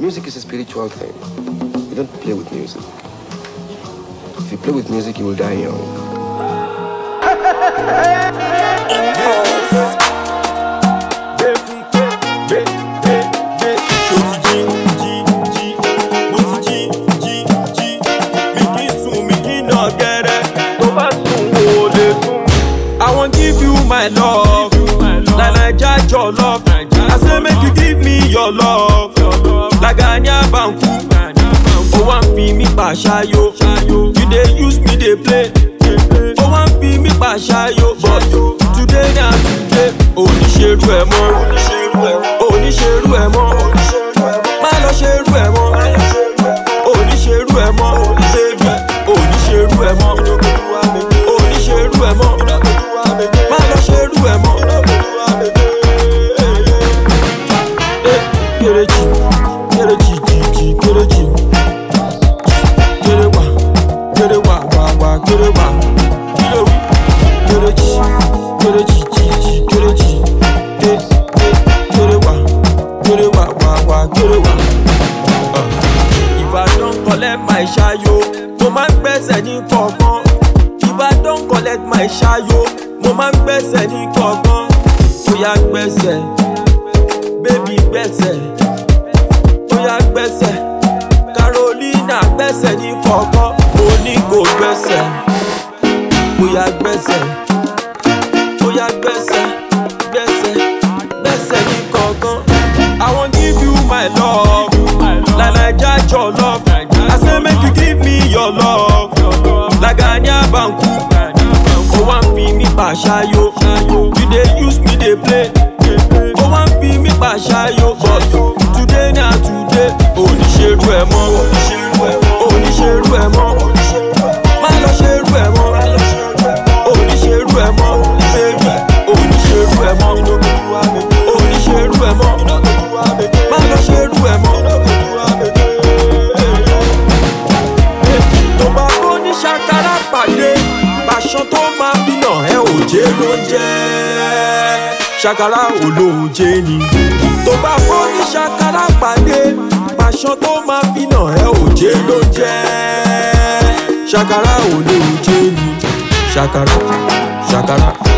Music is a spiritual thing. You don't play with music. If you play with music, you will die young. I won't give you my love, like Naija jollof. I say make you give me your love, like Anya Banku. Oh, one fi me pa shayo, you dey use me dey play. Oh, one fi me pa shayo, but today na today. Oníṣerú ẹ̀ mọ́, oníṣerú ẹ̀ mọ́, má lọ ṣerú ẹ̀ mọ́. Oníṣerú ẹ̀ mọ́, baby, oníṣerú ẹ̀ mọ́, oníṣerú ẹ̀ mọ́. Má lọ ṣerú ẹ̀ mọ́. Kéréjì, kéréjì, jìjì, kéréjì. Kéré wà, kéré wà. Kílò wí. Kéréjì, kéréjì, jìjì, kéréjì. Kéré wà, kéré wà. If I don't collect my shayo, mo máa ń gbẹ́sẹ̀ ní kọ̀ọ̀kan. If I don't collect my shayo, mo máa ń gbẹ́sẹ̀ ní kọ̀ọ̀kan. Bóyá gbẹ́sẹ̀, baby gbẹ́sẹ̀. Bóyá gbẹ́sẹ̀, Carolina gbẹ́sẹ̀ ní kọ̀ọ̀kan. Mo ní kò gbẹ́sẹ̀. Bóyá gbẹ́sẹ̀, bóyá gbẹ́sẹ̀, gbẹ́sẹ̀ ní kọ̀ọ̀kan. I wan give you my love, like Naija jollof. I say make you give me your love, like Anya Banku. Oh, one fi me pa shayo, you dey use me dey play. Oh, one fi me pa shayo, but today na today. Oníṣerú ẹ̀ mọ́, oníṣerú ẹ̀ mọ́, má lọ ṣerú ẹ̀ mọ́. Oníṣerú ẹ̀ mọ́, baby, oníṣerú ẹ̀ mọ́, oníṣerú ẹ̀ mọ́, má lọ ṣerú ẹ̀ mọ́. Tó bá bó ní ṣàkárà pàdé, pàṣán tó máa fi nà ẹ́ òjé ló ń jẹ́. Ṣàkárà olóòjé ni. Tó bá bó ní ṣàkárà pàdé, pàṣán tó máa fi nà ẹ́ òjé ló ń jẹ́. Ṣàkárà olóòjé ni. Ṣàkárà.